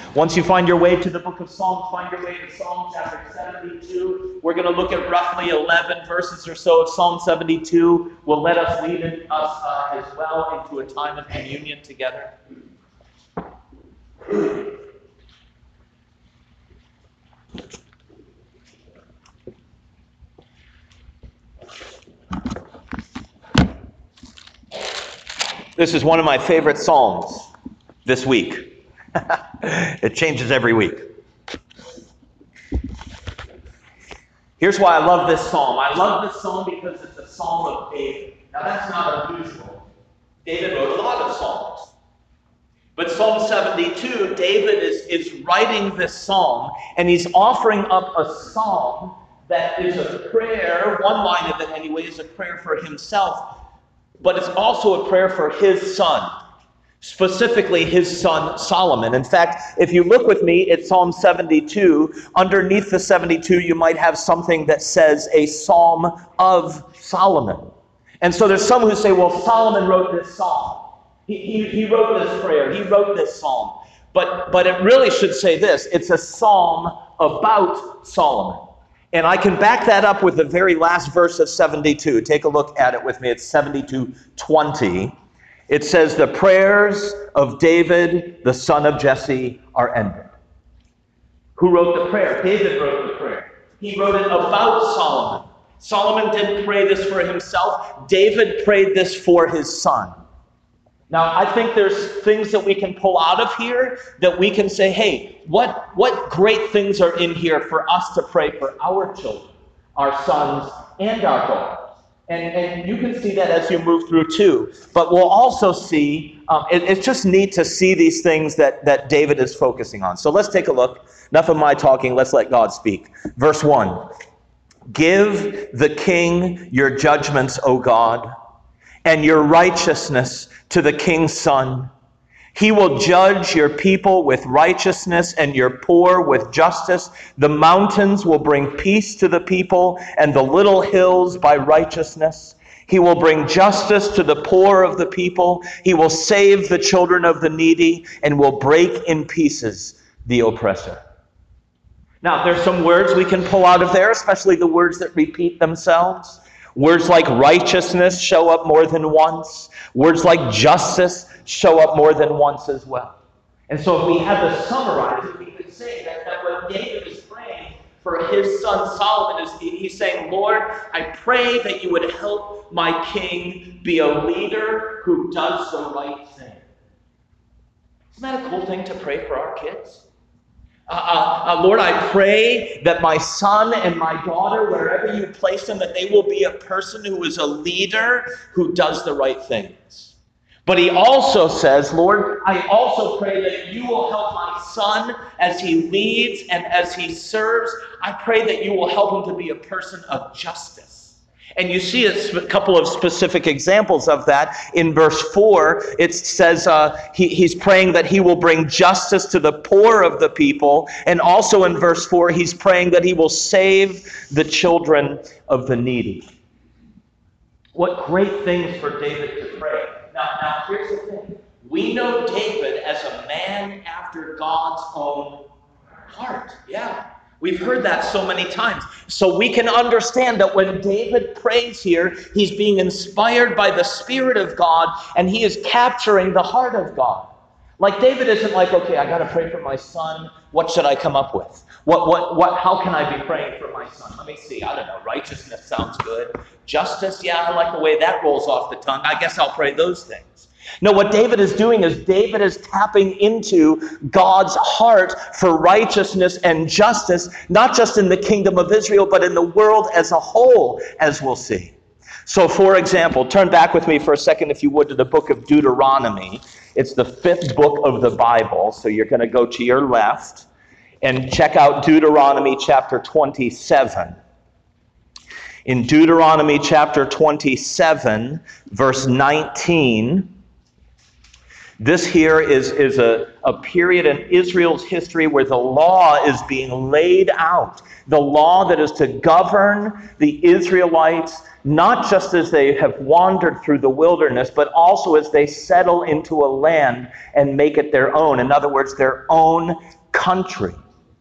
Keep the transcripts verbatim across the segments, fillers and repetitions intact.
Once you find your way to the book of Psalms, find your way to Psalm chapter seventy-two. We're going to look at roughly eleven verses or so of Psalm seventy-two. Will let us lead us uh, as well into a time of communion together. This is one of my favorite psalms this week. It changes every week. Here's why I love this psalm. I love this psalm because it's a psalm of David. Now that's not unusual. David wrote a lot of psalms. But Psalm seventy-two, David is, is writing this psalm, and he's offering up a psalm that is a prayer. One line of it anyway is a prayer for himself. But it's also a prayer for his son, specifically his son Solomon. In fact, if you look with me at Psalm seventy-two, underneath the seventy-two, you might have something that says a psalm of Solomon. And so there's some who say, well, Solomon wrote this psalm. He, he, he wrote this prayer. He wrote this psalm. But, but it really should say this. It's a psalm about Solomon. And I can back that up with the very last verse of seventy-two. Take a look at it with me. It's seventy-two twenty. It says, the prayers of David, the son of Jesse, are ended. Who wrote the prayer? David wrote the prayer. He wrote it about Solomon. Solomon didn't pray this for himself. David prayed this for his son. Now, I think there's things that we can pull out of here that we can say, hey, what, what great things are in here for us to pray for our children, our sons, and our daughters. And, and you can see that as you move through too. But we'll also see, um, it, it's just neat to see these things that, that David is focusing on. So let's take a look. Enough of my talking. Let's let God speak. Verse one. Give the king your judgments, O God, and your righteousness to the king's son. He will judge your people with righteousness and your poor with justice. The mountains will bring peace to the people, and the little hills by righteousness. He will bring justice to the poor of the people. He will save the children of the needy, and will break in pieces the oppressor. Now, there's some words we can pull out of there, especially the words that repeat themselves. Words like righteousness show up more than once. Words like justice show up more than once as well. And so if we had to summarize it, we could say that, that what David is praying for his son Solomon is he's saying, Lord, I pray that you would help my king be a leader who does the right thing. Isn't that a cool thing to pray for our kids? Uh, uh, uh, Lord, I pray that my son and my daughter, wherever you place them, that they will be a person who is a leader who does the right things. But he also says, Lord, I also pray that you will help my son as he leads and as he serves. I pray that you will help him to be a person of justice. And you see a couple of specific examples of that. In verse four, it says uh, he, he's praying that he will bring justice to the poor of the people. And also in verse four, he's praying that he will save the children of the needy. What great things for David to pray. Now, now here's the thing. We know David as a man after God's own heart. Yeah. We've heard that so many times. So we can understand that when David prays here, he's being inspired by the Spirit of God, and he is capturing the heart of God. Like David isn't like, okay, I got to pray for my son. What should I come up with? What, what, what, how can I be praying for my son? Let me see. I don't know. Righteousness sounds good. Justice, yeah, I like the way that rolls off the tongue. I guess I'll pray those things. No, what David is doing is David is tapping into God's heart for righteousness and justice, not just in the kingdom of Israel, but in the world as a whole, as we'll see. So, for example, turn back with me for a second, if you would, to the book of Deuteronomy. It's the fifth book of the Bible, so you're going to go to your left and check out Deuteronomy chapter twenty-seven. In Deuteronomy chapter twenty-seven, verse nineteen, this here is, is a, a period in Israel's history where the law is being laid out. The law that is to govern the Israelites, not just as they have wandered through the wilderness, but also as they settle into a land and make it their own. In other words, their own country.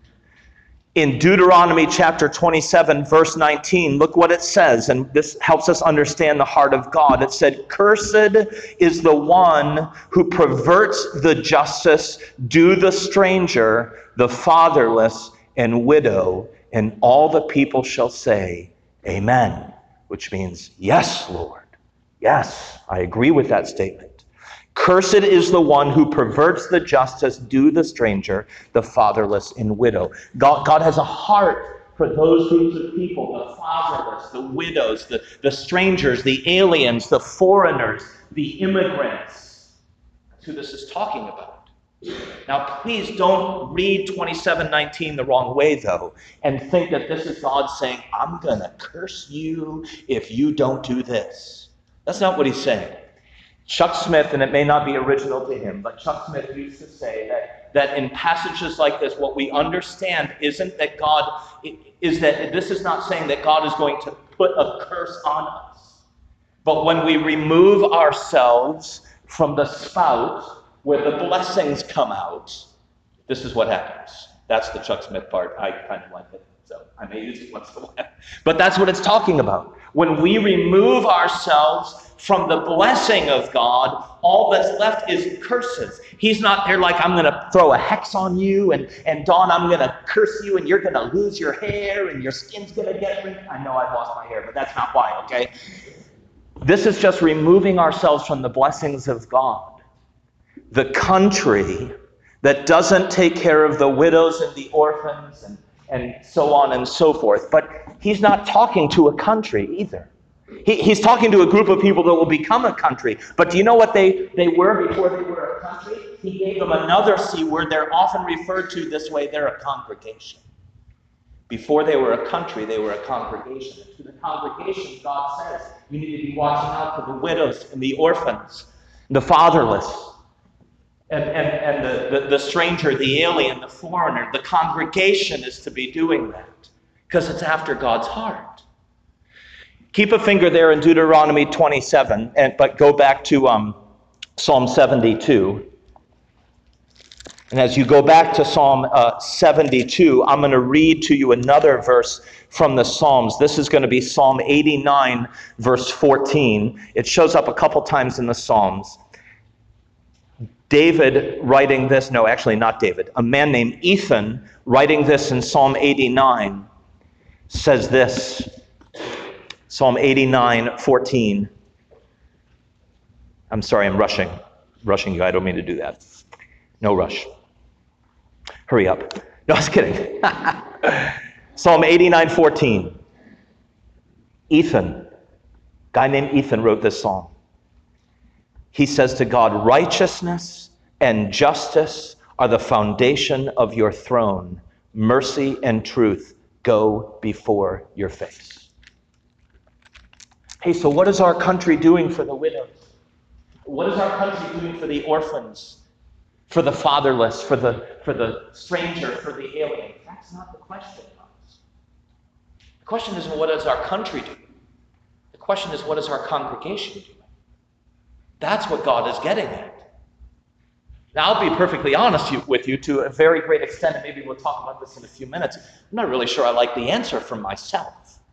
In Deuteronomy chapter twenty-seven, verse nineteen, look what it says, and this helps us understand the heart of God. It said, "Cursed is the one who perverts the justice, due the stranger, the fatherless, and widow." And all the people shall say, "Amen," which means, yes, Lord. Yes, I agree with that statement. Cursed is the one who perverts the justice, due the stranger, the fatherless, and widow. God, God has a heart for those groups of people, the fatherless, the widows, the, the strangers, the aliens, the foreigners, the immigrants. That's who this is talking about. Now, please don't read twenty-seven nineteen the wrong way, though, and think that this is God saying, I'm going to curse you if you don't do this. That's not what he's saying. Chuck Smith, and it may not be original to him, but Chuck Smith used to say that, that in passages like this, what we understand isn't that God, is that this is not saying that God is going to put a curse on us. But when we remove ourselves from the spout where the blessings come out, this is what happens. That's the Chuck Smith part. I kind of like it, so I may use it once in a while. But that's what it's talking about. When we remove ourselves from the blessing of God, all that's left is curses. He's not there like, I'm going to throw a hex on you, and, and Dawn, I'm going to curse you, and you're going to lose your hair, and your skin's going to get wrinkled. I know I've lost my hair, but that's not why, okay? This is just removing ourselves from the blessings of God. The country that doesn't take care of the widows and the orphans and, and so on and so forth. But he's not talking to a country either. He, he's talking to a group of people that will become a country. But do you know what they, they were before they were a country? He gave them another C word. They're often referred to this way. They're a congregation. Before they were a country, they were a congregation. And to the congregation, God says, you need to be watching out for the widows and the orphans, the fatherless, and, and, and the, the, the stranger, the alien, the foreigner. The congregation is to be doing that because it's after God's heart. Keep a finger there in Deuteronomy twenty-seven, and, but go back to um, Psalm seventy-two. And as you go back to Psalm uh, seventy-two, I'm going to read to you another verse from the Psalms. This is going to be Psalm eighty-nine, verse fourteen. It shows up a couple times in the Psalms. David writing this, no, actually not David, a man named Ethan writing this in Psalm eighty-nine says this. Psalm eighty-nine, fourteen. I'm sorry, I'm rushing. Rushing you. I don't mean to do that. No rush. Hurry up. No, I was kidding. Psalm eighty-nine, fourteen. Ethan, guy named Ethan wrote this psalm. He says to God, righteousness and justice are the foundation of your throne. Mercy and truth go before your face. Hey, so what is our country doing for the widows? What is our country doing for the orphans, for the fatherless, for the, for the stranger, for the alien? That's not the question, guys. The question isn't what does our country do? The question is what is our congregation doing? That's what God is getting at. Now, I'll be perfectly honest with you to a very great extent, and maybe we'll talk about this in a few minutes. I'm not really sure I like the answer from myself.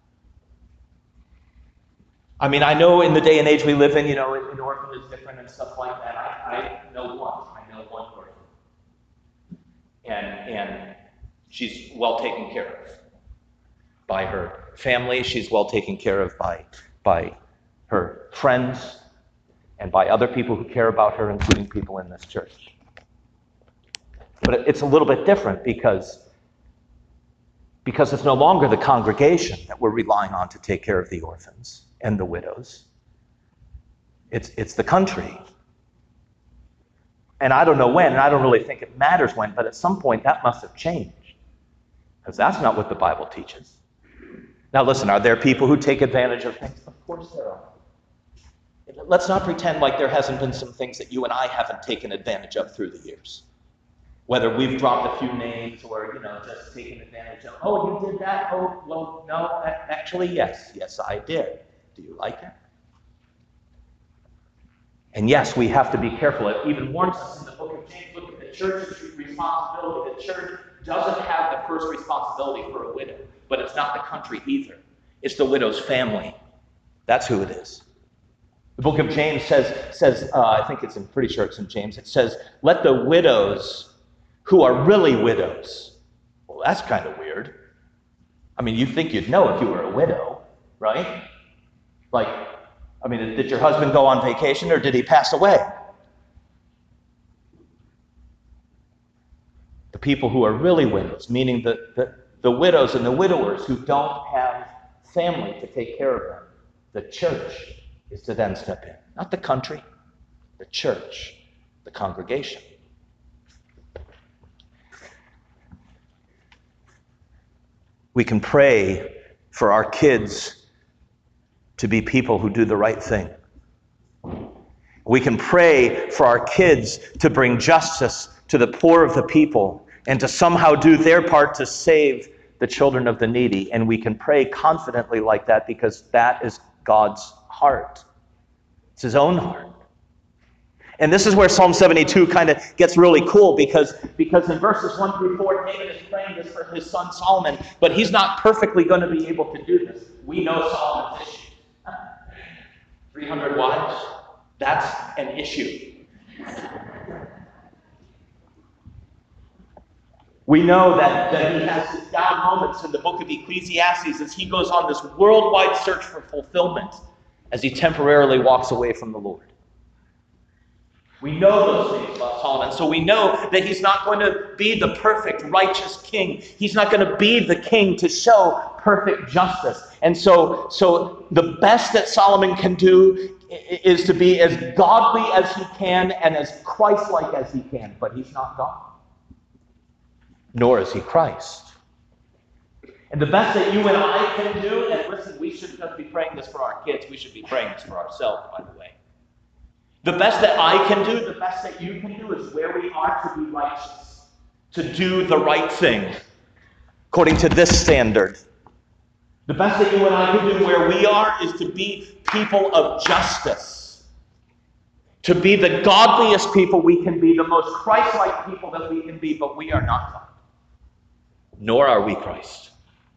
I mean, I know in the day and age we live in, you know, an orphan is different and stuff like that. I, I know one. I know one orphan. And, and she's well taken care of by her family. She's well taken care of by, by her friends and by other people who care about her, including people in this church. But it's a little bit different because, because it's no longer the congregation that we're relying on to take care of the orphans and the widows. It's, it's the country. And I don't know when, and I don't really think it matters when, but at some point that must have changed. Because that's not what the Bible teaches. Now listen, are there people who take advantage of things? Of course there are. Let's not pretend like there hasn't been some things that you and I haven't taken advantage of through the years. Whether we've dropped a few names or, you know, just taken advantage of, oh, you did that? Oh, well, no, actually, yes. Yes, I did. Do you like it? And yes, we have to be careful. It even warns us in the book of James, look at the church's responsibility. The church doesn't have the first responsibility for a widow, but it's not the country either. It's the widow's family. That's who it is. The book of James says, says uh, I think it's, I'm pretty sure it's in James, it says, let the widows who are really widows. Well, that's kind of weird. I mean, you'd think you'd know if you were a widow, right? Like, I mean, did your husband go on vacation or did he pass away? The people who are really widows, meaning the, the, the widows and the widowers who don't have family to take care of them. The church is to then step in. Not the country, the church, the congregation. We can pray for our kids to be people who do the right thing. We can pray for our kids to bring justice to the poor of the people and to somehow do their part to save the children of the needy. And we can pray confidently like that because that is God's heart. It's his own heart. And this is where Psalm seventy-two kind of gets really cool because, because in verses one through four, David is praying this for his son Solomon, but he's not perfectly going to be able to do this. We know Solomon's issue. three hundred wives, that's an issue. We know that, that he has his down moments in the book of Ecclesiastes as he goes on this worldwide search for fulfillment as he temporarily walks away from the Lord. We know those things about Solomon, so we know that he's not going to be the perfect, righteous king. He's not going to be the king to show perfect justice. And so, so the best that Solomon can do is to be as godly as he can and as Christ-like as he can, but he's not God. Nor is he Christ. And the best that you and I can do, and listen, we shouldn't just be praying this for our kids, we should be praying this for ourselves, by the way. The best that I can do, the best that you can do is where we are to be righteous, to do the right thing, according to this standard. The best that you and I can do where we are is to be people of justice, to be the godliest people we can be, the most Christ-like people that we can be, but we are not God. Nor are we Christ.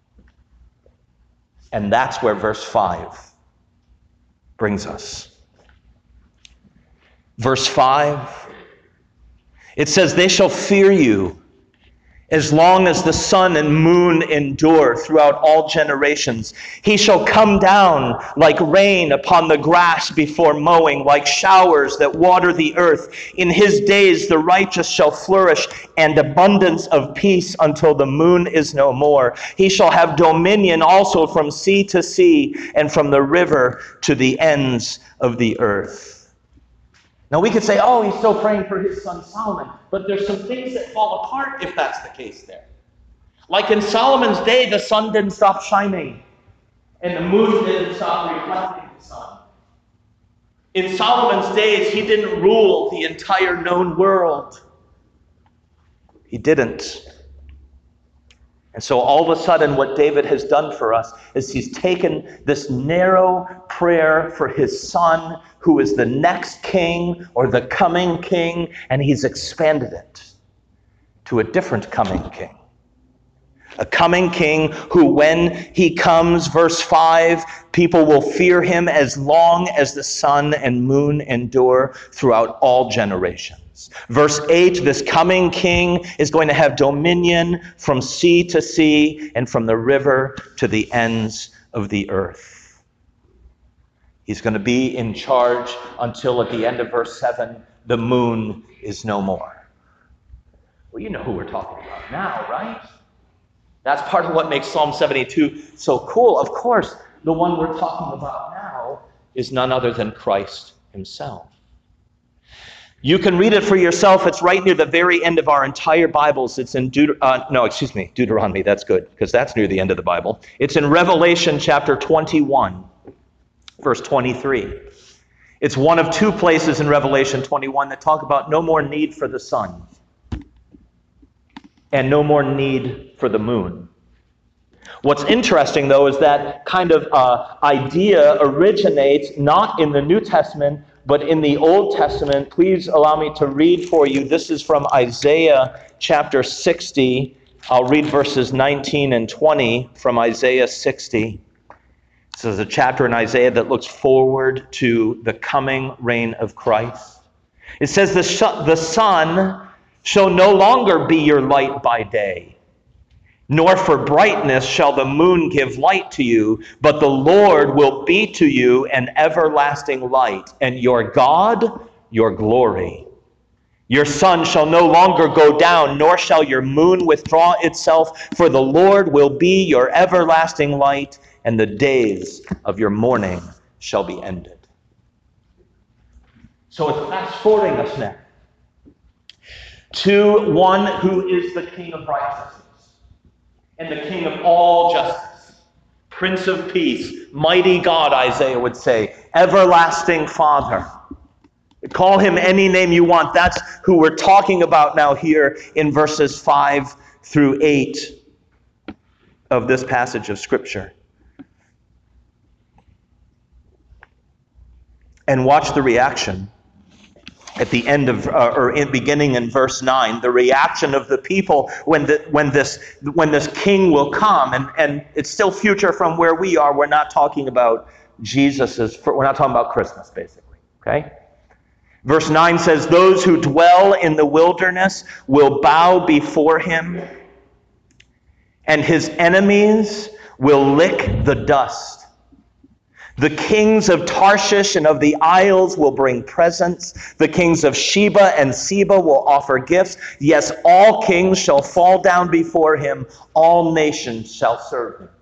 And that's where verse five brings us. Verse five, it says, they shall fear you as long as the sun and moon endure throughout all generations. He shall come down like rain upon the grass before mowing, like showers that water the earth. In his days the righteous shall flourish, and abundance of peace until the moon is no more. He shall have dominion also from sea to sea, and from the river to the ends of the earth. Now we could say, oh, he's still praying for his son Solomon, but there's some things that fall apart if that's the case there. Like in Solomon's day, the sun didn't stop shining, and the moon didn't stop reflecting the sun. In Solomon's days, he didn't rule the entire known world. He didn't. And so all of a sudden, what David has done for us is he's taken this narrow prayer for his son, who is the next king or the coming king, and he's expanded it to a different coming king. A coming king who, when he comes, verse five, people will fear him as long as the sun and moon endure throughout all generations. Verse eight, this coming king is going to have dominion from sea to sea and from the river to the ends of the earth. He's going to be in charge until at the end of verse seven, the moon is no more. Well, you know who we're talking about now, right? That's part of what makes Psalm seventy-two so cool. Of course, the one we're talking about now is none other than Christ himself. You can read it for yourself. It's right near the very end of our entire Bibles. It's in Deut- uh, no, excuse me, Deuteronomy. That's good, because that's near the end of the Bible. It's in Revelation chapter twenty-one, verse twenty-three. It's one of two places in Revelation twenty-one that talk about no more need for the sun and no more need for the moon. What's interesting, though, is that kind of uh, idea originates not in the New Testament, But in the Old Testament, please allow me to read for you. This is from Isaiah chapter sixty. I'll read verses nineteen and twenty from Isaiah sixty. This is a chapter in Isaiah that looks forward to the coming reign of Christ. It says, the, sh- the sun shall no longer be your light by day, nor for brightness shall the moon give light to you, but the Lord will be to you an everlasting light, and your God your glory. Your sun shall no longer go down, nor shall your moon withdraw itself, for the Lord will be your everlasting light, and the days of your mourning shall be ended. So it's fast forwarding us now to one who is the King of righteousness and the King of all justice, Prince of Peace, mighty God, Isaiah would say, everlasting Father. Call him any name you want. That's who we're talking about now here in verses five through eight of this passage of Scripture. And watch the reaction at the end of, uh, or in beginning in verse nine, the reaction of the people when the, when this when this king will come, and, and it's still future from where we are. We're not talking about Jesus's. We're not talking about Christmas, basically. Okay. Verse nine says, those who dwell in the wilderness will bow before him, and his enemies will lick the dust. The kings of Tarshish and of the isles will bring presents. The kings of Sheba and Seba will offer gifts. Yes, all kings shall fall down before him. All nations shall serve him.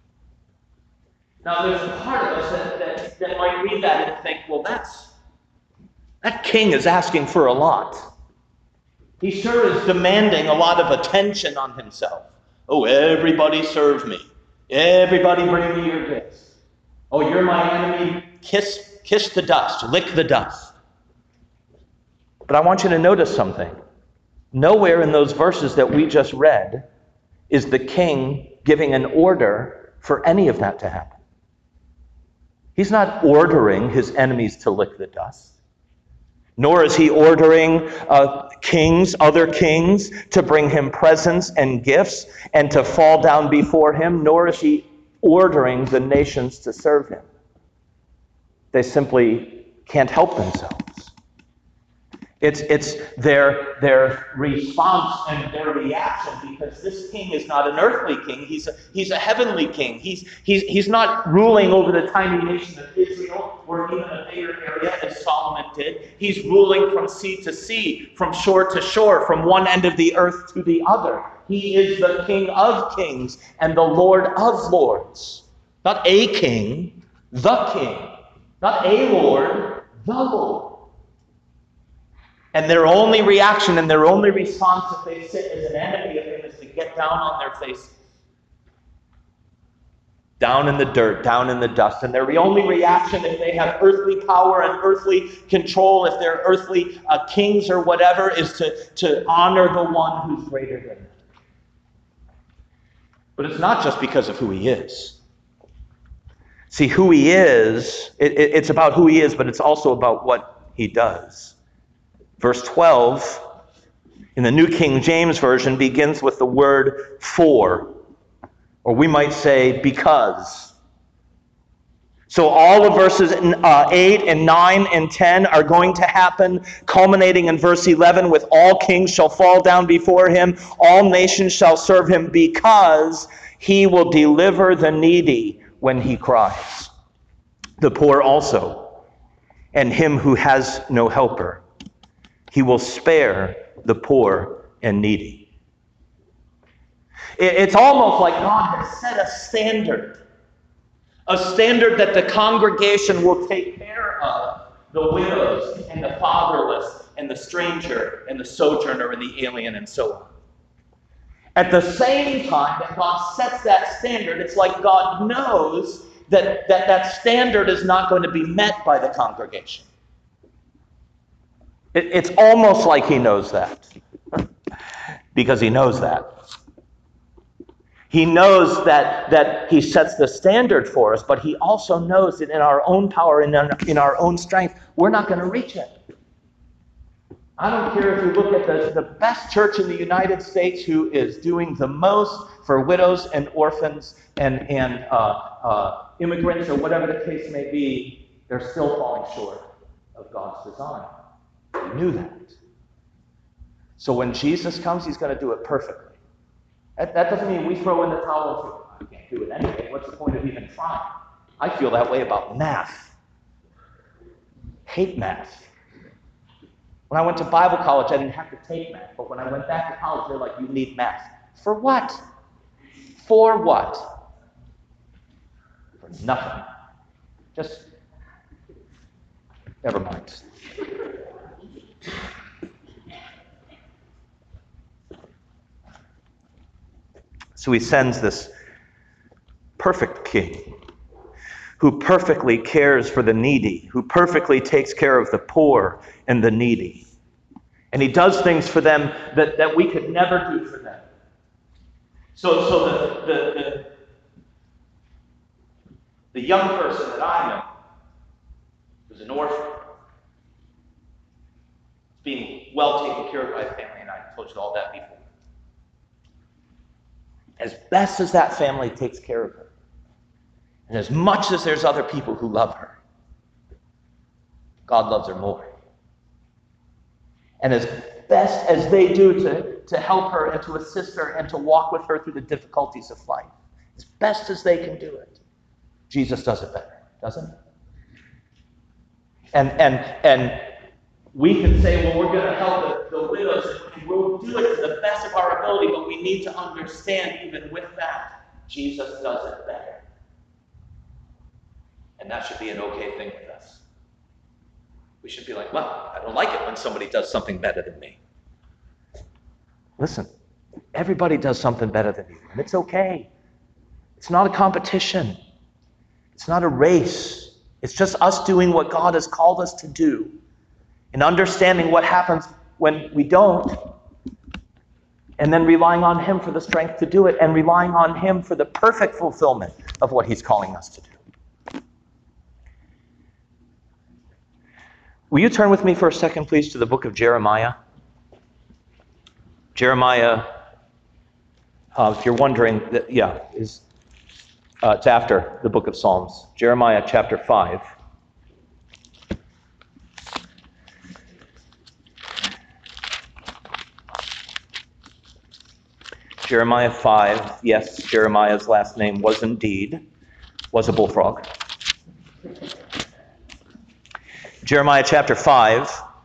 Now, there's a part of us that, that, that might read that and think, well, that's that king is asking for a lot. He sure is demanding a lot of attention on himself. Oh, everybody serve me. Everybody bring me your gifts. Oh, you're my enemy. Kiss, kiss the dust. Lick the dust. But I want you to notice something. Nowhere in those verses that we just read is the king giving an order for any of that to happen. He's not ordering his enemies to lick the dust. Nor is he ordering uh, kings, other kings, to bring him presents and gifts and to fall down before him. Nor is he ordering the nations to serve him. They simply can't help themselves. It's, it's their, their response and their reaction, because this king is not an earthly king. He's a, he's a heavenly king. He's, he's, he's not ruling over the tiny nation of Israel or even a bigger area as Solomon did. He's ruling from sea to sea, from shore to shore, from one end of the earth to the other. He is the King of kings and the Lord of lords. Not a king, the king. Not a Lord, the Lord. And their only reaction and their only response if they sit as an enemy of him is to get down on their faces. Down in the dirt, down in the dust. And their only reaction if they have earthly power and earthly control, if they're earthly uh, kings or whatever, is to, to honor the one who's greater than them. But it's not just because of who he is. See, who he is, it, it, it's about who he is, but it's also about what he does. Verse twelve, in the New King James Version, begins with the word for, or we might say because. So all of verses uh, eight and nine and ten are going to happen, culminating in verse eleven with all kings shall fall down before him, all nations shall serve him, because he will deliver the needy when he cries, the poor also, and him who has no helper. He will spare the poor and needy. It's almost like God has set a standard. A standard that the congregation will take care of the widows and the fatherless and the stranger and the sojourner and the alien and so on. At the same time that God sets that standard, it's like God knows that that, that standard is not going to be met by the congregation. It, it's almost like he knows that, because he knows that. He knows that, that he sets the standard for us, but he also knows that in our own power and in our own strength, we're not going to reach it. I don't care if you look at the, the best church in the United States who is doing the most for widows and orphans and, and uh, uh, immigrants or whatever the case may be, they're still falling short of God's design. He knew that. So when Jesus comes, he's going to do it perfectly. That, that doesn't mean we throw in the towel and say, I can't do it anyway. What's the point of even trying? I feel that way about math. Hate math. When I went to Bible college, I didn't have to take math. But when I went back to college, they're like, you need math. For what? For what? For nothing. Just, never mind. So he sends this perfect king who perfectly cares for the needy, who perfectly takes care of the poor and the needy. And he does things for them that, that we could never do for them. So, so the, the, the, the young person that I know who's an orphan, being well taken care of by a family, and I told you all that before. As best as that family takes care of her, and as much as there's other people who love her, God loves her more. And as best as they do to, to help her and to assist her and to walk with her through the difficulties of life, as best as they can do it, Jesus does it better, doesn't he? And, and, and we can say, well, we're going to help the, the widows, and we'll do it to the best of our ability, but we need to understand, even with that, Jesus does it better. And that should be an okay thing with us. We should be like, well, I don't like it when somebody does something better than me. Listen, everybody does something better than you, and it's okay. It's not a competition. It's not a race. It's just us doing what God has called us to do. And understanding what happens when we don't, and then relying on him for the strength to do it, and relying on him for the perfect fulfillment of what he's calling us to do. Will you turn with me for a second, please, to the book of Jeremiah? Jeremiah, uh, if you're wondering, that, yeah, is uh, it's after the book of Psalms. Jeremiah chapter five. Jeremiah five, yes, Jeremiah's last name was indeed, was a bullfrog. Jeremiah chapter five.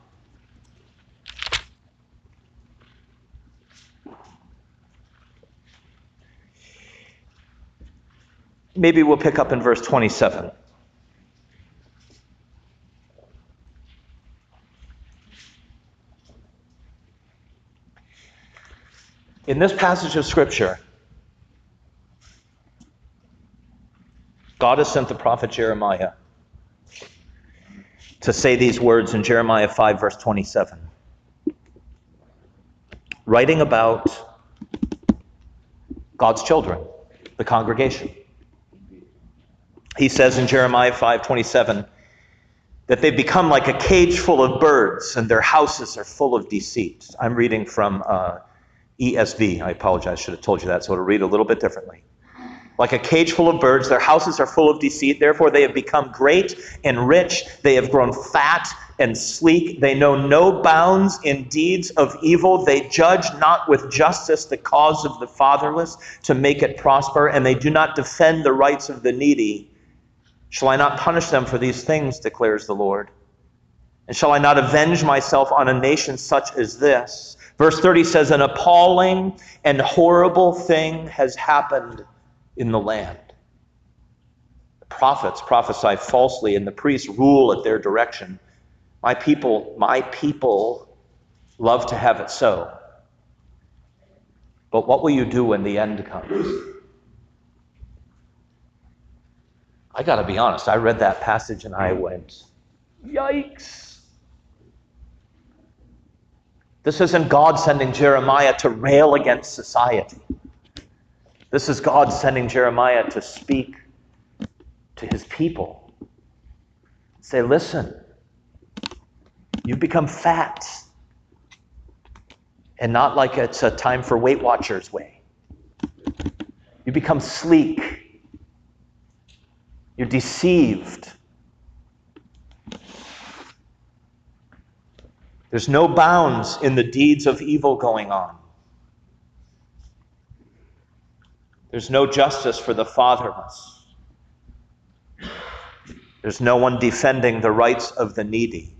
Maybe we'll pick up in verse twenty-seven. In this passage of Scripture, God has sent the prophet Jeremiah to say these words in Jeremiah five, verse twenty-seven. Writing about God's children, the congregation. He says in Jeremiah five twenty-seven that they've become like a cage full of birds and their houses are full of deceit. I'm reading from uh, E S V. I apologize, I should have told you that, so it'll read a little bit differently. Like a cage full of birds, their houses are full of deceit. Therefore, they have become great and rich. They have grown fat and sleek. They know no bounds in deeds of evil. They judge not with justice the cause of the fatherless to make it prosper, and they do not defend the rights of the needy. Shall I not punish them for these things, declares the Lord? And shall I not avenge myself on a nation such as this? Verse thirty says, an appalling and horrible thing has happened in the land. The prophets prophesy falsely, and the priests rule at their direction. My people, my people love to have it so. But what will you do when the end comes? I got to be honest, I read that passage and I went, yikes. This isn't God sending Jeremiah to rail against society. This is God sending Jeremiah to speak to his people. Say, listen, you become fat. And not like it's a time for Weight Watchers way. You become sleek. You're deceived. There's no bounds in the deeds of evil going on. There's no justice for the fatherless. There's no one defending the rights of the needy.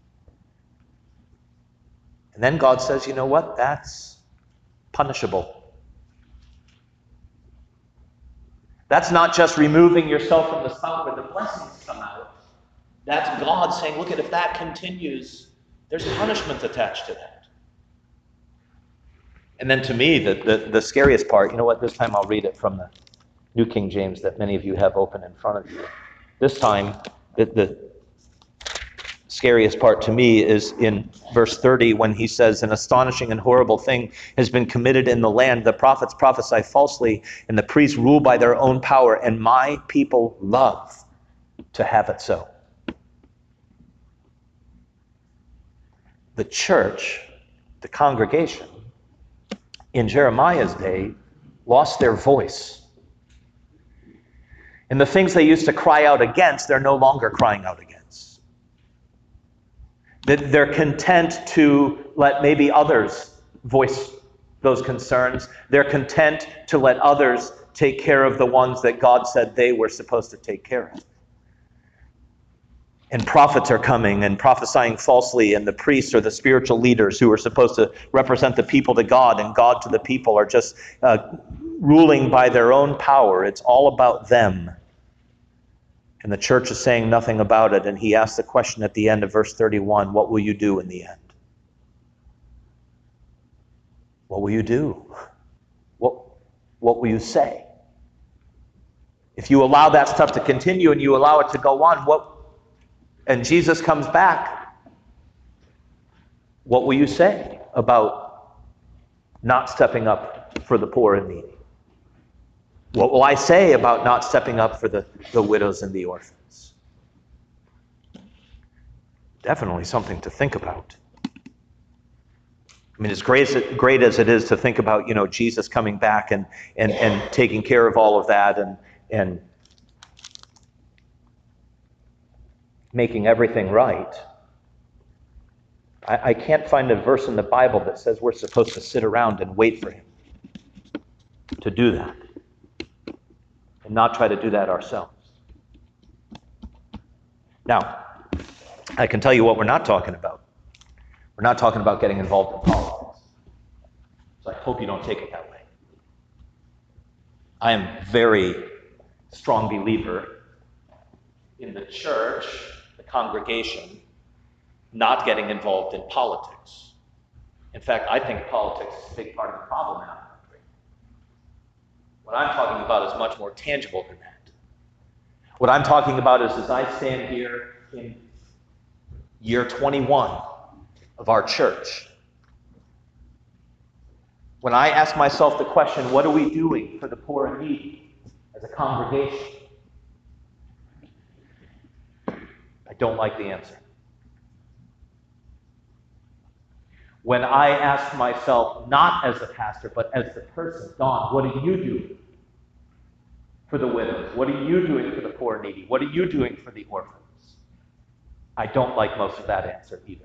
And then God says, you know what? That's punishable. That's not just removing yourself from the spout where the blessings come out. That's God saying, look at if that continues, there's punishment attached to that. And then to me, the, the, the scariest part, you know what, this time I'll read it from the New King James that many of you have open in front of you. This time, the, the scariest part to me is in verse thirty when he says, an astonishing and horrible thing has been committed in the land. The prophets prophesy falsely, and the priests rule by their own power, and my people love to have it so. The church, the congregation, in Jeremiah's day, lost their voice. And the things they used to cry out against, they're no longer crying out against. That they're content to let maybe others voice those concerns. They're content to let others take care of the ones that God said they were supposed to take care of. And prophets are coming and prophesying falsely, and the priests or the spiritual leaders who are supposed to represent the people to God and God to the people are just uh, ruling by their own power. It's all about them. And the church is saying nothing about it. And he asks the question at the end of verse thirty-one, what will you do in the end? What will you do? What, what will you say? If you allow that stuff to continue and you allow it to go on, what and Jesus comes back, what will you say about not stepping up for the poor and needy? What will I say about not stepping up for the, the widows and the orphans? Definitely something to think about. I mean, as great as it, great as it is to think about, you know, Jesus coming back and, and, and taking care of all of that and, and making everything right, I, I can't find a verse in the Bible that says we're supposed to sit around and wait for him to do that and not try to do that ourselves. Now, I can tell you what we're not talking about. We're not talking about getting involved in politics. So I hope you don't take it that way. I am very strong believer in the church, the congregation, not getting involved in politics. In fact, I think politics is a big part of the problem in our country. What I'm talking about is much more tangible than that. What I'm talking about is as I stand here in year twenty-one of our church, when I ask myself the question, what are we doing for the poor and needy as a congregation? I don't like the answer. When I ask myself, not as a pastor, but as the person, Don, what do you do for the widows? What are you doing for the poor and needy? What are you doing for the orphans? I don't like most of that answer either.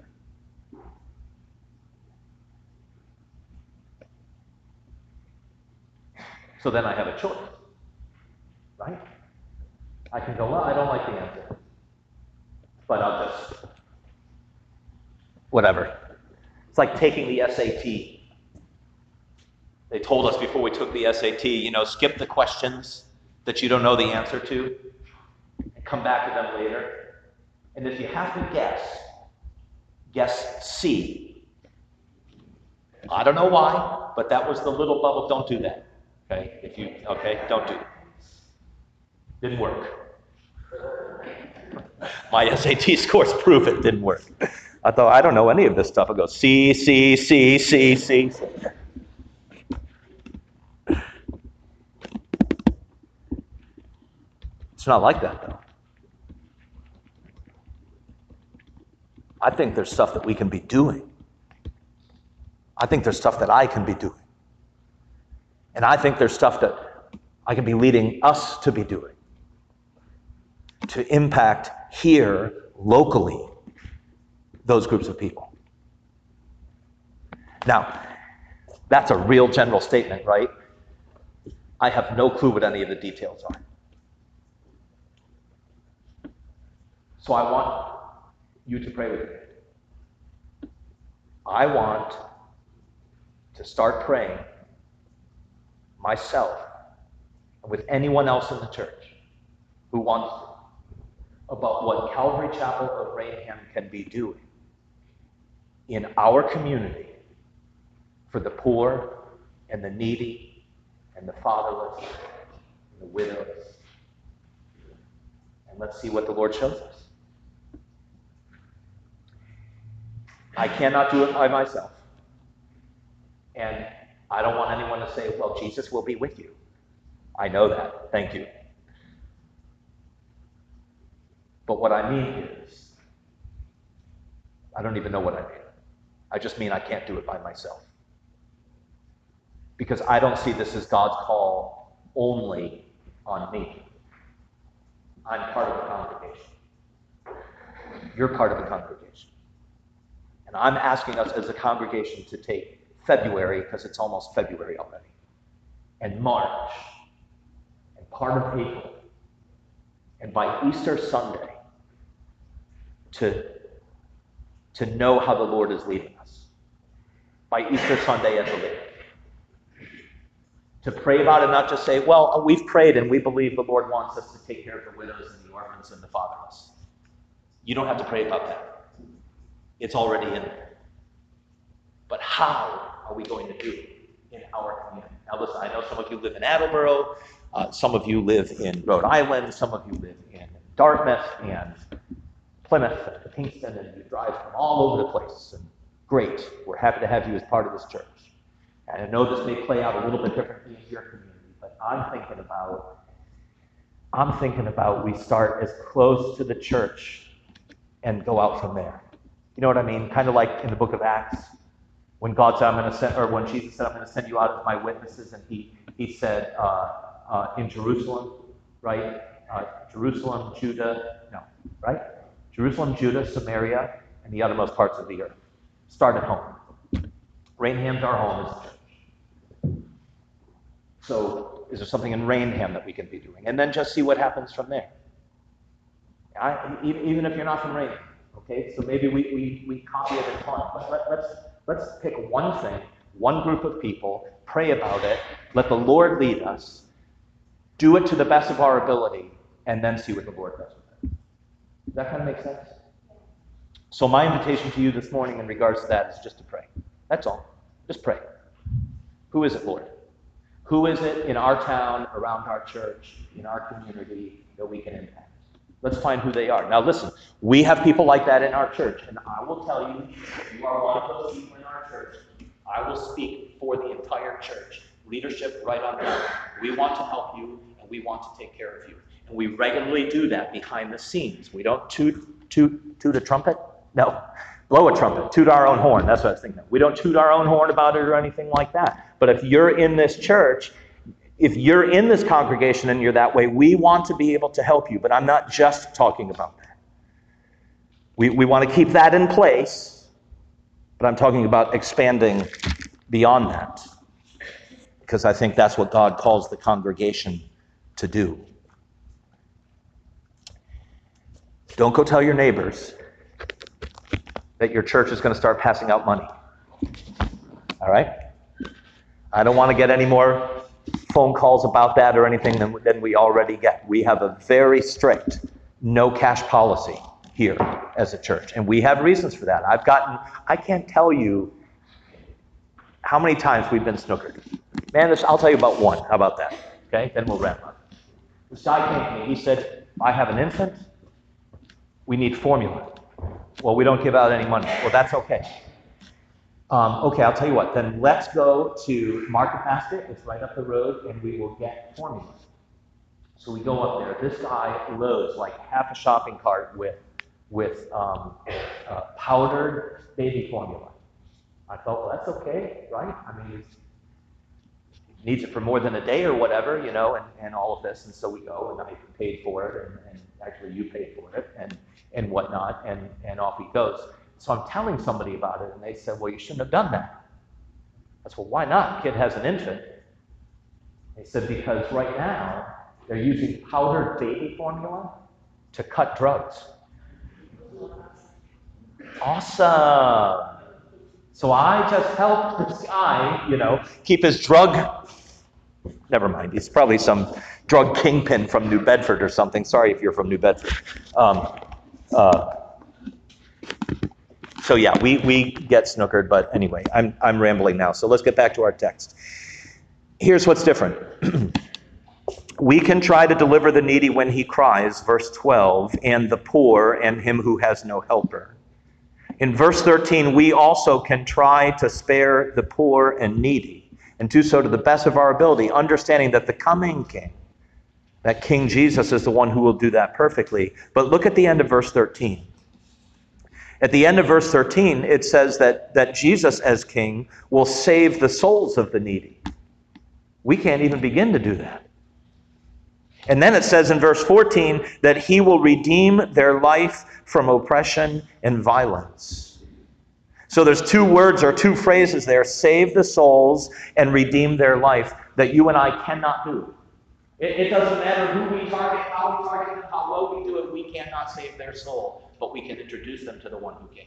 So then I have a choice, right? I can go, well, I don't like the answer, but I'll just, whatever. It's like taking the S A T. They told us before we took the S A T, you know, skip the questions that you don't know the answer to and come back to them later. And if you have to guess, guess C. I don't know why, but that was the little bubble. Don't do that. Okay, if you, okay, don't do it. Didn't work. My S A T scores prove it didn't work. I thought, I don't know any of this stuff. I go, C, C, C, C, C. It's not like that, though. I think there's stuff that we can be doing. I think there's stuff that I can be doing. And I think there's stuff that I can be leading us to be doing to impact here, locally, those groups of people. Now, that's a real general statement, right? I have no clue what any of the details are. So I want you to pray with me. I want to start praying myself and with anyone else in the church who wants to about what Calvary Chapel of Rainham can be doing in our community for the poor and the needy and the fatherless and the widows. And let's see what the Lord shows us. I cannot do it by myself. And I don't want anyone to say, well, Jesus will be with you. I know that. Thank you. But what I mean is, I don't even know what I mean. I just mean I can't do it by myself. Because I don't see this as God's call only on me. I'm part of the congregation. You're part of the congregation. And I'm asking us as a congregation to take February, because it's almost February already, and March, and part of April, and by Easter Sunday, to, to know how the Lord is leading us. By Easter Sunday at the latest. To pray about it, not just say, well, we've prayed and we believe the Lord wants us to take care of the widows and the orphans and the fatherless. You don't have to pray about that. It's already in there. But how are we going to do it in our community? Now listen, I know some of you live in Attleboro, uh, some of you live in Rhode Island, some of you live in Dartmouth and Plymouth and Kingston, and you drive from all over the place. And great, we're happy to have you as part of this church. And I know this may play out a little bit differently in your community, but I'm thinking about, I'm thinking about we start as close to the church and go out from there. You know what I mean? Kind of like in the book of Acts, when God said, I'm going to send, or when Jesus said, I'm going to send you out as my witnesses, and he, he said, uh, uh, in Jerusalem, right? Uh, Jerusalem, Judah, no, right? Jerusalem, Judah, Samaria, and the uttermost parts of the earth. Start at home. Rainham's our home as a church. So is there something in Rainham that we can be doing? And then just see what happens from there. I, even if you're not from Rainham, okay? So maybe we, we, we copy it and fun. But let, let's, let's pick one thing, one group of people, pray about it, let the Lord lead us, do it to the best of our ability, and then see what the Lord does with it. Does that kind of make sense? So my invitation to you this morning in regards to that is just to pray. That's all. Just pray. Who is it, Lord? Who is it in our town, around our church, in our community that we can impact? Let's find who they are. Now listen, we have people like that in our church, and I will tell you, if you are one of those people in our church, I will speak for the entire church. Leadership right on down. We want to help you, and we want to take care of you. And we regularly do that behind the scenes. We don't toot, toot, toot a trumpet? No. Blow a trumpet, toot our own horn. That's what I was thinking. We don't toot our own horn about it or anything like that. But if you're in this church, if you're in this congregation and you're that way, we want to be able to help you. But I'm not just talking about that. We, we want to keep that in place, but I'm talking about expanding beyond that. Because I think that's what God calls the congregation to do. Don't go tell your neighbors that your church is going to start passing out money. All right? I don't want to get any more phone calls about that or anything than, than we already get. We have a very strict no cash policy here as a church, and we have reasons for that. I've gotten, I can't tell you how many times we've been snookered. Man, this, I'll tell you about one. How about that? Okay? Then we'll wrap up. This guy came to me. He said, I have an infant. We need formula. Well, we don't give out any money. Well, that's okay. Um, okay, I'll tell you what. Then let's go to Market Basket. It's right up the road, and we will get formula. So we go up there. This guy loads like half a shopping cart with, with um, uh, powdered baby formula. I thought, well, that's okay, right? I mean, it's, he needs it for more than a day or whatever, you know, and, and all of this. And so we go, and I paid for it, and, and actually you paid for it, and, and whatnot, and, and off he goes. So I'm telling somebody about it, and they said, well, you shouldn't have done that. I said, well, why not? Kid has an infant. They said, because right now, they're using powdered baby formula to cut drugs. Awesome. So I just helped this guy, you know, keep his drug. Never mind. He's probably some drug kingpin from New Bedford or something. Sorry if you're from New Bedford. Um, uh, so yeah, we, we get snookered, but anyway, I'm I'm rambling now. So let's get back to our text. Here's what's different. We can try to deliver the needy when he cries, verse twelve, and the poor and him who has no helper. In verse thirteen, we also can try to spare the poor and needy, and do so to the best of our ability, understanding that the coming king, that King Jesus, is the one who will do that perfectly. But look at the end of verse thirteen. At the end of verse thirteen, it says that, that Jesus as king will save the souls of the needy. We can't even begin to do that. And then it says in verse fourteen that he will redeem their life from oppression and violence. So there's two words or two phrases there, save the souls and redeem their life, that you and I cannot do. It, it doesn't matter who we target, how we target them, how well we do it, we cannot save their soul, but we can introduce them to the one who came.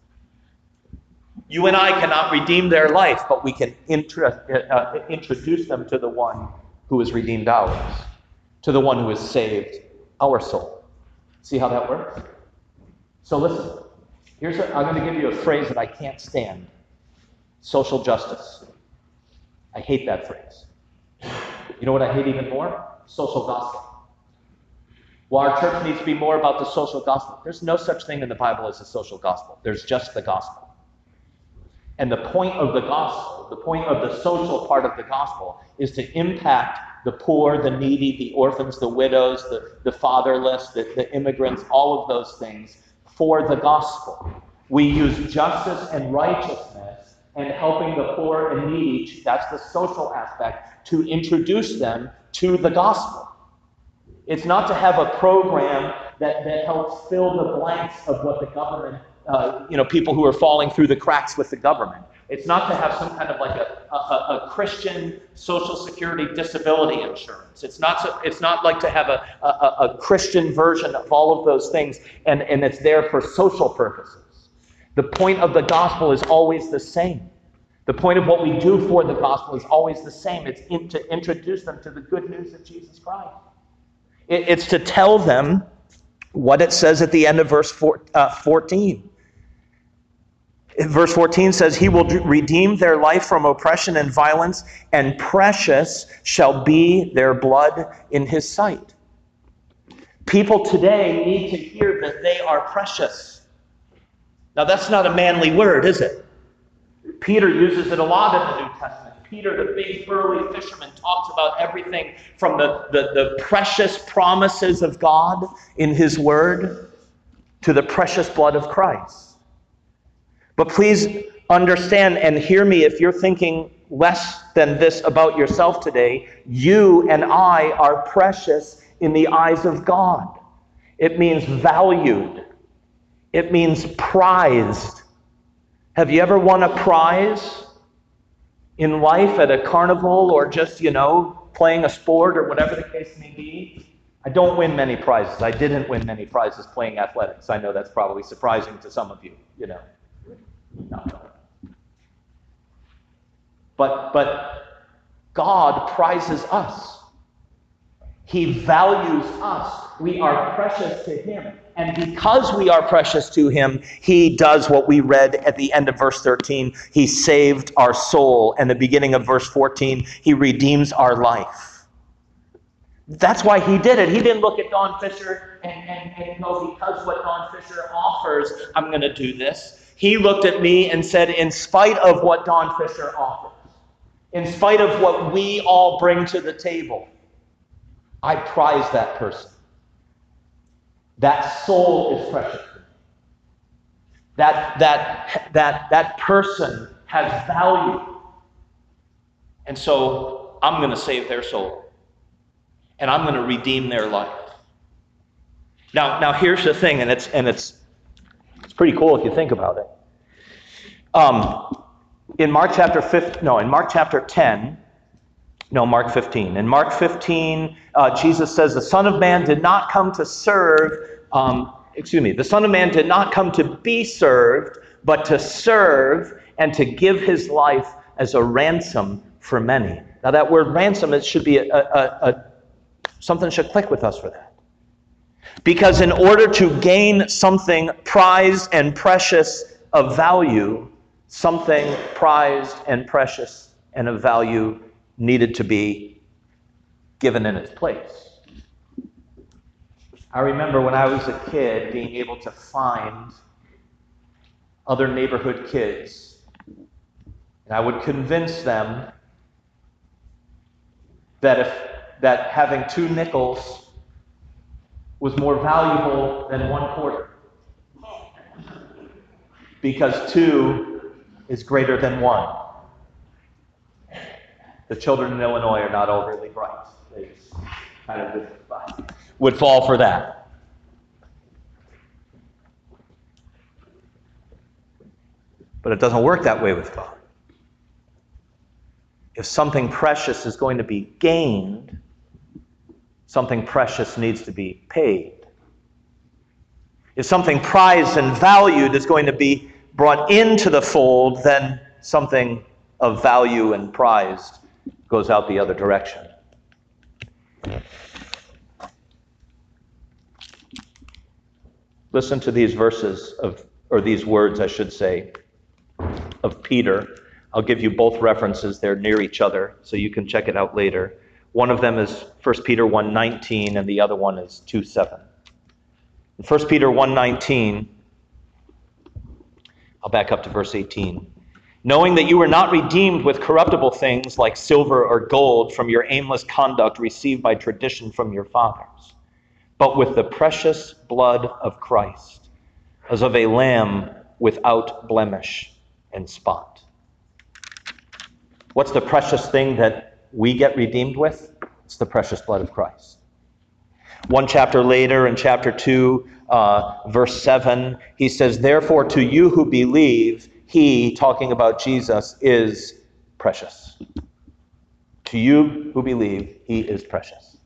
You and I cannot redeem their life, but we can intra- uh, introduce them to the one who has redeemed ours, to the one who has saved our soul. See how that works? So listen, here's a, I'm going to give you a phrase that I can't stand. Social justice. I hate that phrase. You know what I hate even more? Social gospel. Well, our church needs to be more about the social gospel. There's no such thing in the Bible as a social gospel. There's just the gospel. And the point of the gospel, the point of the social part of the gospel, is to impact the poor, the needy, the orphans, the widows, the, the fatherless, the, the immigrants, all of those things for the gospel. We use justice and righteousness and helping the poor and needy, that's the social aspect, to introduce them to the gospel. It's not to have a program that, that helps fill the blanks of what the government, uh, you know, people who are falling through the cracks with the government. It's not to have some kind of like a, a, a Christian Social Security disability insurance. It's not so, it's not like to have a, a, a Christian version of all of those things, and, and it's there for social purposes. The point of the gospel is always the same. The point of what we do for the gospel is always the same. It's in, to introduce them to the good news of Jesus Christ. It, it's to tell them what it says at the end of verse four, uh, fourteen. Verse fourteen says, he will redeem their life from oppression and violence, and precious shall be their blood in his sight. People today need to hear that they are precious. Now, that's not a manly word, is it? Peter uses it a lot in the New Testament. Peter, the big burly fisherman, talks about everything from the, the, the precious promises of God in his word to the precious blood of Christ. But please understand and hear me, if you're thinking less than this about yourself today, you and I are precious in the eyes of God. It means valued. It means prized. Have you ever won a prize in life at a carnival or just, you know, playing a sport or whatever the case may be? I don't win many prizes. I didn't win many prizes playing athletics. I know that's probably surprising to some of you, you know. No. But, but God prizes us. He values us. We are precious to him. And because we are precious to him, he does what we read at the end of verse thirteen. He saved our soul. And the beginning of verse fourteen, he redeems our life. That's why he did it. He didn't look at Don Fisher and, and, and go, because what Don Fisher offers, I'm going to do this. He looked at me and said, in spite of what Don Fisher offers, in spite of what we all bring to the table, I prize that person. That soul is precious to me. That, that, that, that person has value. And so I'm going to save their soul. And I'm going to redeem their life. Now, now here's the thing, and it's and it's it's pretty cool if you think about it. Um, in Mark chapter fifteen, no, in Mark chapter ten, no, Mark fifteen. In Mark fifteen, uh, Jesus says, "The Son of Man did not come to serve." Um, excuse me. The Son of Man did not come to be served, but to serve and to give his life as a ransom for many. Now, that word ransom, it should be a, a, a something should click with us for that. Because in order to gain something prized and precious of value, something prized and precious and of value needed to be given in its place. I remember when I was a kid being able to find other neighborhood kids, and I would convince them that if that having two nickels was more valuable than one quarter, because two is greater than one. The children in Illinois are not overly bright. They kind of would, would fall for that. But it doesn't work that way with God. If something precious is going to be gained, something precious needs to be paid. If something prized and valued is going to be brought into the fold, then something of value and prized goes out the other direction. Listen to these verses of, or these words, I should say, of Peter. I'll give you both references. They're near each other, so you can check it out later. One of them is First Peter one nineteen, and the other one is two seven. In First Peter one nineteen, I'll back up to verse eighteen. Knowing that you were not redeemed with corruptible things like silver or gold from your aimless conduct received by tradition from your fathers, but with the precious blood of Christ, as of a lamb without blemish and spot. What's the precious thing that we get redeemed with? It's the precious blood of Christ. One chapter later, in chapter two, uh, verse seven, he says, "Therefore to you who believe, he," talking about Jesus, "is precious." To you who believe, he is precious.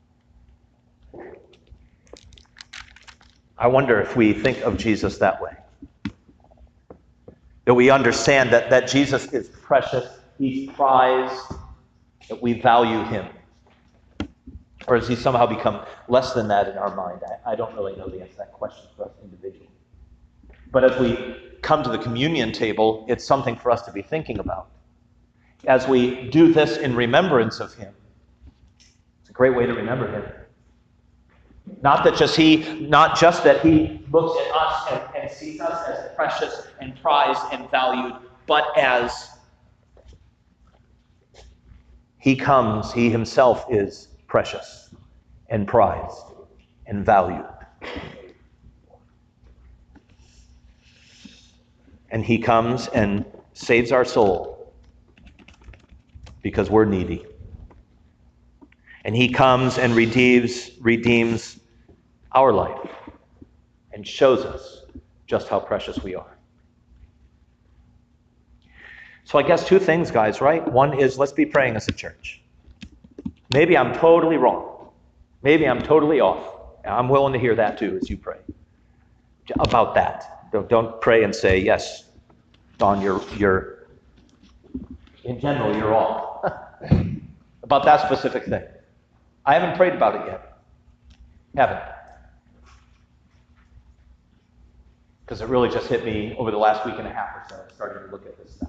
I wonder if we think of Jesus that way. That we understand that, that Jesus is precious, he's prized, that we value him. Or has he somehow become less than that in our mind? I, I don't really know the answer to that question for us individually. But as we come to the communion table, it's something for us to be thinking about. As we do this in remembrance of him, it's a great way to remember him. Not that just he, not just that he looks at us and, and sees us as precious and prized and valued, but as he comes, he himself is precious and prized and valued. And he comes and saves our soul because we're needy. And he comes and redeems, redeems our life and shows us just how precious we are. So I guess two things, guys, right? One is, let's be praying as a church. Maybe I'm totally wrong. Maybe I'm totally off. I'm willing to hear that too as you pray about that. Don't, don't pray and say, yes, Don, you're, you're, in general, you're off. About that specific thing. I haven't prayed about it yet. Haven't. Because it really just hit me over the last week and a half or so. I started to look at this stuff.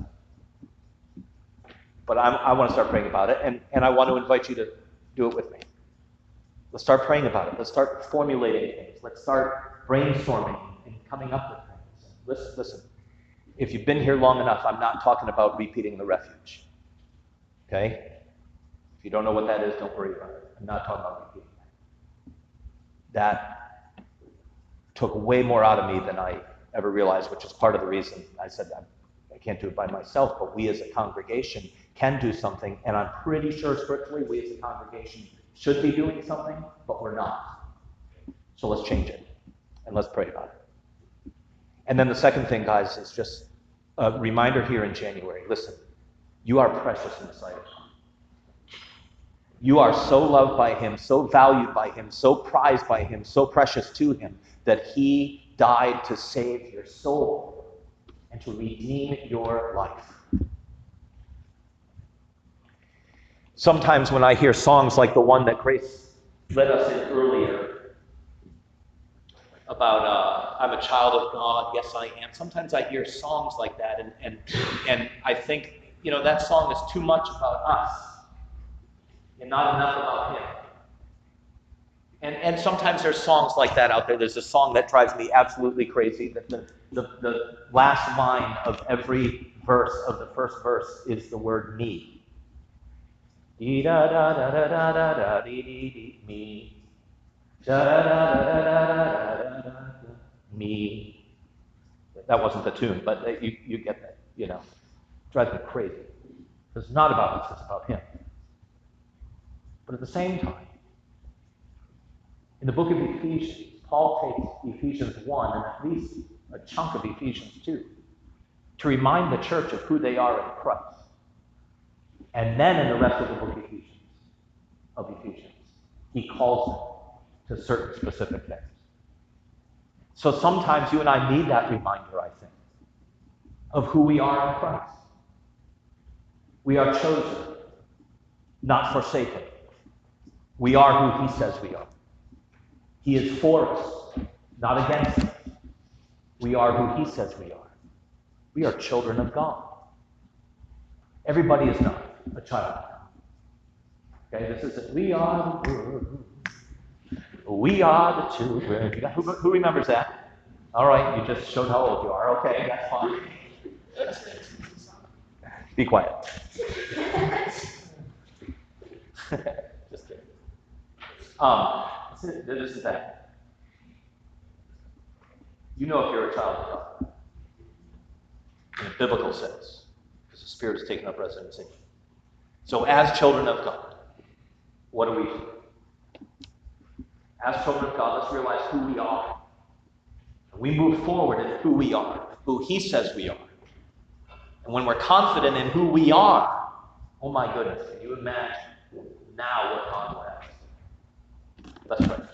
But I'm, I want to start praying about it, and, and I want to invite you to do it with me. Let's start praying about it. Let's start formulating things. Let's start brainstorming and coming up with things. Listen, listen. If you've been here long enough, I'm not talking about repeating the refuge. Okay? If you don't know what that is, don't worry about it. I'm not talking about repeating that. That took way more out of me than I ever realized, which is part of the reason I said that I can't do it by myself, but we as a congregation can do something, and I'm pretty sure scripturally we as a congregation should be doing something, but we're not. So let's change it, and let's pray about it. And then the second thing, guys, is just a reminder here in January. Listen, you are precious in the sight of God. You are so loved by him, so valued by him, so prized by him, so precious to him, that he died to save your soul and to redeem your life. Sometimes when I hear songs like the one that Grace led us in earlier about uh, I'm a child of God, yes I am. Sometimes I hear songs like that and, and, and I think, you know, that song is too much about us and not enough about him. And, and sometimes there's songs like that out there. There's a song that drives me absolutely crazy, that the, the, the last line of every verse of the first verse is the word me. Dee da da da da da da da dee dee dee me. Da da da da da da da da me. That wasn't the tune, but you, you get that, you know. It drives me crazy. It's not about us, it's about him. But at the same time, in the book of Ephesians, Paul takes Ephesians one and at least a chunk of Ephesians two to remind the church of who they are in Christ. And then in the rest of the book of Ephesians, of Ephesians, he calls them to certain specific things. So sometimes you and I need that reminder, I think, of who we are in Christ. We are chosen, not forsaken. We are who he says we are. He is for us, not against us. We are who he says we are. We are children of God. Everybody is not a child of God. Okay, this isn't, we are the world. We are the children. Who, who remembers that? All right, you just showed how old you are. Okay, that's fine. Be quiet. Just kidding. Um, this is that. You know if you're a child of God, in a biblical sense, because the Spirit has taken up residence in you. So as children of God, what do we do? As children of God, let's realize who we are. We move forward in who we are, who he says we are. And when we're confident in who we are, oh my goodness, can you imagine now what God will have? Let's pray.